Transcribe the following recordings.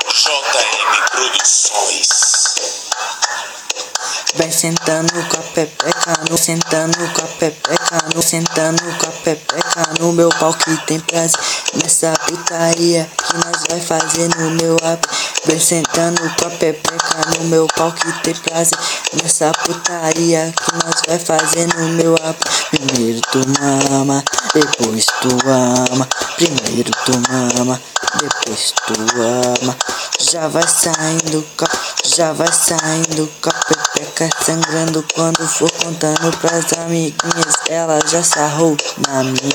JM Produções. Vem sentando com a pepeca, sentando com a pepeca, sentando com a pepeca no meu pau que tem prazer. Nessa putaria que nós vai fazer no meu app. Vem sentando com a pepeca no meu pau que tem prazer. Nessa putaria que nós vai fazer no meu app. Primeiro tu mama, depois tu ama. Primeiro tu mama, depois tu ama. Já vai saindo com a pepeca sangrando. Quando for contando pras amiguinhas, ela já sarrou na minha.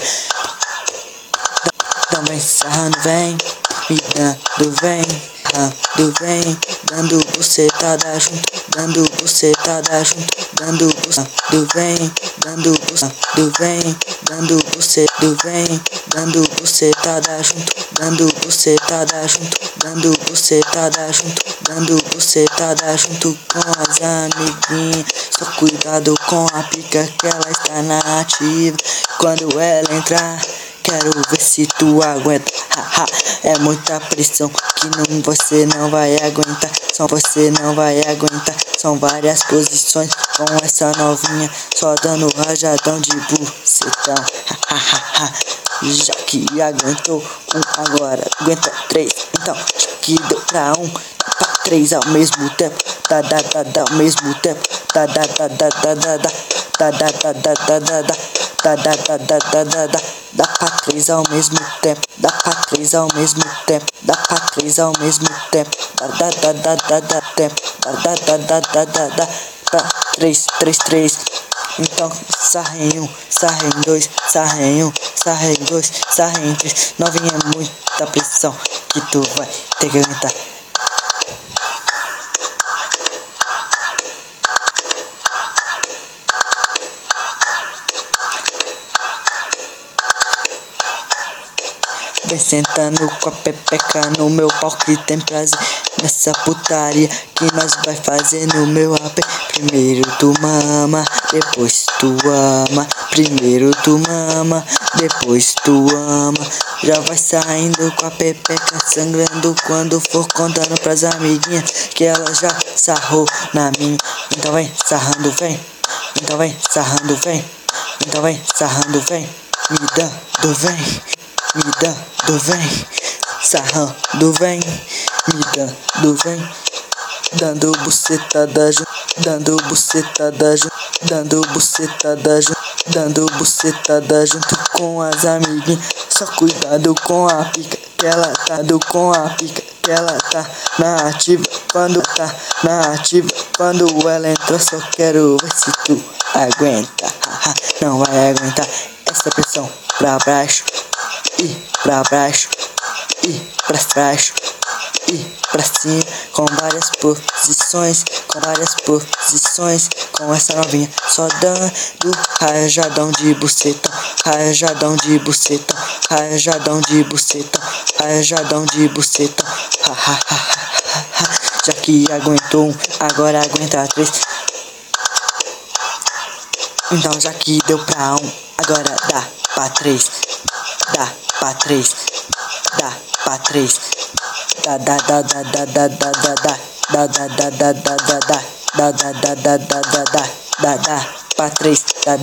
Também sarrando, vem, me dando, vem, dando bucetada junto, dando bucetada junto, dando bucetada, vem, dando bucetada, vem, dando bucetada, vem, dando bucetada junto, dando bucetada junto, dando bucetada junto, dando bucetada junto com as amiguinhas. Só cuidado com a pica que ela está na ativa. Quando ela entrar, quero ver se tu aguenta. É muita pressão que você não vai aguentar. Você não vai aguentar. São várias posições com essa novinha, só dando rajadão de bucetão. Já que aguentou um, agora aguenta três. Então já que deu pra um, pra três ao mesmo tempo. Dá ao mesmo tempo. Dá pra três ao mesmo tempo. Dá pra três ao mesmo tempo. Dá pra três ao mesmo tempo. Dá tempo. Pra três. Então sarra em um, sarra em dois, sarra em um, sarra em dois, sarra em três. Novinha é muita pressão que tu vai ter que aguentar. Vem sentando com a pepeca no meu pau que tem prazer. Nessa putaria que nós vai fazer no meu AP. Primeiro tu mama, depois tu ama. Primeiro tu mama, depois tu ama. Já vai saindo com a pepeca sangrando. Quando for contando pras amiguinhas que ela já sarrou na minha. Então vem sarrando, vem. Então vem sarrando, vem. Então vem sarrando, vem. Me dando, vem. Me dando, vem, sarrando, vem, me dando, vem, dando bucetada junto, dando bucetada junto, dando bucetada junto, dando bucetada junto com as amiguinhas. Só cuidado com a pica que ela tá, com a pica que ela tá na ativa. Quando tá na ativa, quando ela entra, só quero ver se tu aguenta. Não vai aguentar essa pressão pra baixo. E pra baixo, e pra baixo, e pra cima, com várias posições, com essa novinha, só dando rajadão de bucetão, rajadão de bucetão, rajadão de bucetão, rajadão de bucetão. Já que aguentou um, agora aguenta três. Então já que deu pra um, agora dá pra três. Dá pra três, dá pra três, dá pra três,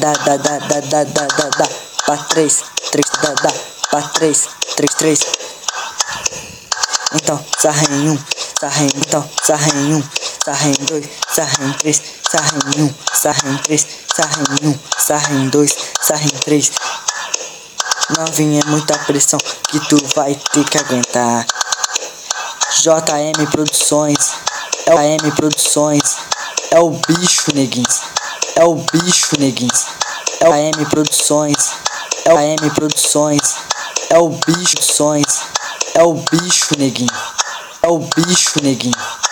pra três. Então sarra em um, então sarra em um, sarra em dois, sarra em três, sarra em um, sarra em três, sarra em um, sarra em dois, sarra em três. Novinha é muita pressão que tu vai ter que aguentar. JM Produções, JM Produções, é o bicho, neguinhos, é o bicho, neguinhos, é o JM Produções, é o JM Produções, é o bicho, é o bicho, neguinho, é o bicho, neguinho.